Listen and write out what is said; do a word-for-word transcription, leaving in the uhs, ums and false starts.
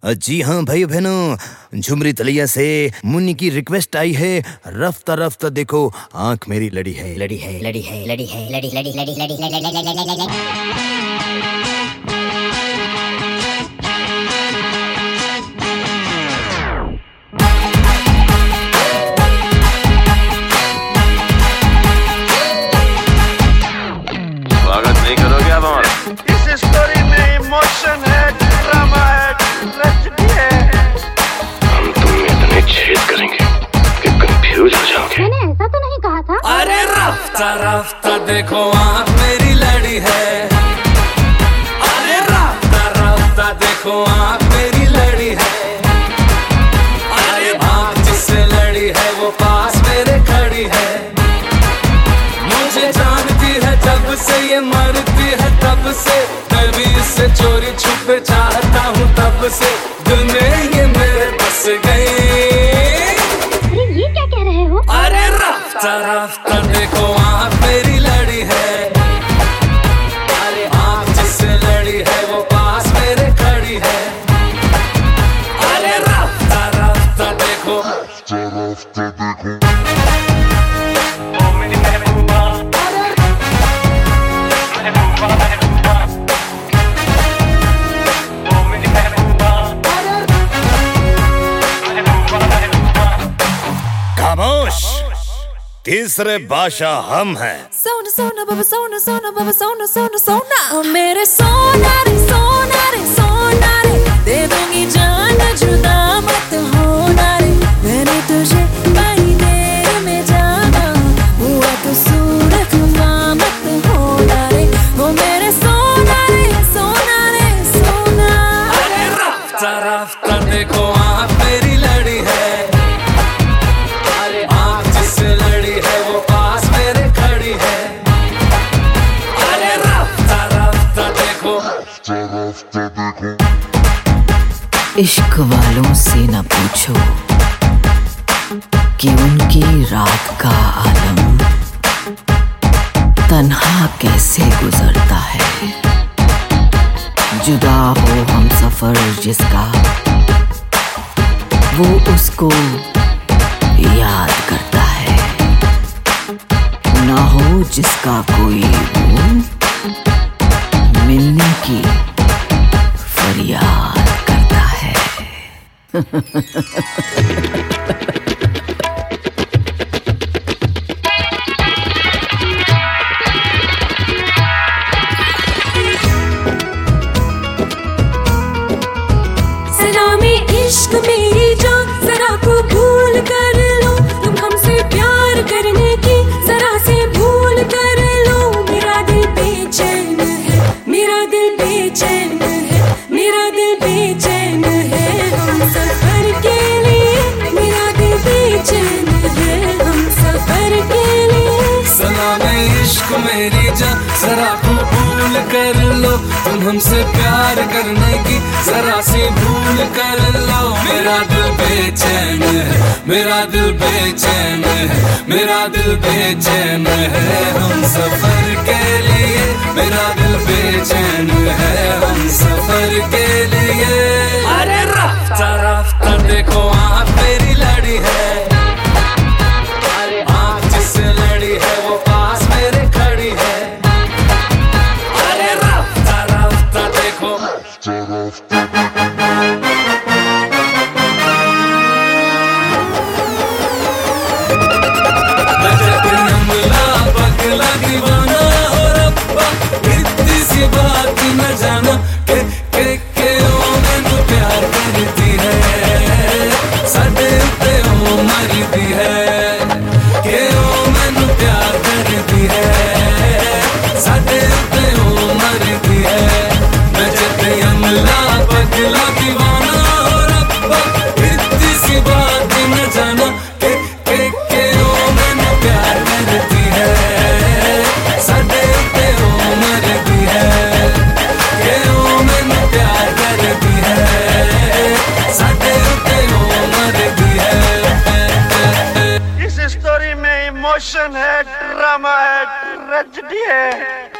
जी हाँ भाई बहनों, झुमरी तलिया से मुन्नी की रिक्वेस्ट आई है। रफ्ता रफ्ता देखो आंख मेरी लड़ी है, लड़ी है, लड़ी है, लड़ी है, लड़ी लड़ी लड़ी लड़ी लड़ी। स्वागत नहीं करोगे आप हमारा? इस स्टोरी में इमोशन है, ड्रामा है, ट्रेजेडी है। हम तुम में इतने छेद करेंगे कि कंफ्यूज हो जाओगे। मैंने ऐसा तो नहीं कहा था। अरे रफ्ता रफ्ता देखो आँख मेरी लड़ी है। अरे रफ्ता रफ्ता देखो आँख मेरी लड़ी है। अरे आँख जिससे लड़ी है वो पास मेरे खड़ी है। मुझे जानती है जब से ये मरती है तब से, मैं भी इससे चोरी छुपे चाहता हूँ तब से। दिल में ये मेरे बस गई। अरे ये क्या कह रहे हो? अरे रफ्ता रफ्ता देखो आँख मेरी लड़ी है। अरे आँख जिससे लड़ी है वो पास मेरे खड़ी है। अरे रफ्ता रफ्ता देखो, रफ्ता देखो खामोश, तीसरे बादशाह हम हैं। सोना सोना बाबा सोना सोना बाबा सोना सोना सोना ओ मेरे सोना रे सोना रे सोना रे, दे दूंगी जान जुदा मत होना रे। मैंने तुझे पाई देर में जाना, हुआ तो सूरत हुआ मत होना रे। वो मेरे सोना रे सोना रे सोना। अरे रफ्ता रफ्ता देखो आँख मेरी लड़ी है। अरे आँख जिससे लड़ी है वो पास मेरे खड़ी है। अरे रफ्ता रफ्ता देखो, रफ्ता देखो इश्क वालों से न पूछो कि उनकी रात का आलम तन्हा कैसे गुजरता है। जुदा हो हम सफर जिसका, वो उसको याद करता है। ना हो जिसका कोई वो, मिलने की फरियाद करता है। जरा में इश्क मेरी जान, जरा को भूल कर लो। तुम हमसे प्यार करने की जरा से भूल कर लो। मेरा दिल बेचैन है, मेरा दिल बेचैन है, मेरा दिल बेचैन है हम सफर के लिए। मेरा दिल बेचैन है हम सफर के लिए। सलामे इश्क मेरी जान, जरा को भूल कर लो। तुम हमसे प्यार करने की जरा सी भूल कर लो। मेरा दिल बेचैन है, मेरा दिल बेचैन है, मेरा दिल बेचैन है हम सफर के लिए। मेरा दिल बेचैन है हम सफर के लिए। अरे रफ्ता रफ्ता देखो आँख मेरी लड़ी है। अरे आँख जिससे लड़ी है वो पास मेरे खड़ी है। अरे रफ्ता रफ्ता देखो, रफ्ता पगला दीवाना हो रब्बा, इतनी सी बात न जाना के के के ओ मैनू प्यार करती है। साडे उत्ते ओ मरदी है, के ओ मैनू प्यार करती है। साडे उत्ते ओ मरदी है। नजर अमला पगला दीवाना हो रब्बा, इतनी सी बात न जाना के के के ओ मैनू प्यार करती है। साडे उत्ते ओ मरदी है, के ओ मैनू प्यार करती है। साडे उत्ते ओ मरदी है। इस स्टोरी में इमोशन है, ड्रामा है, ट्रेजेडी है।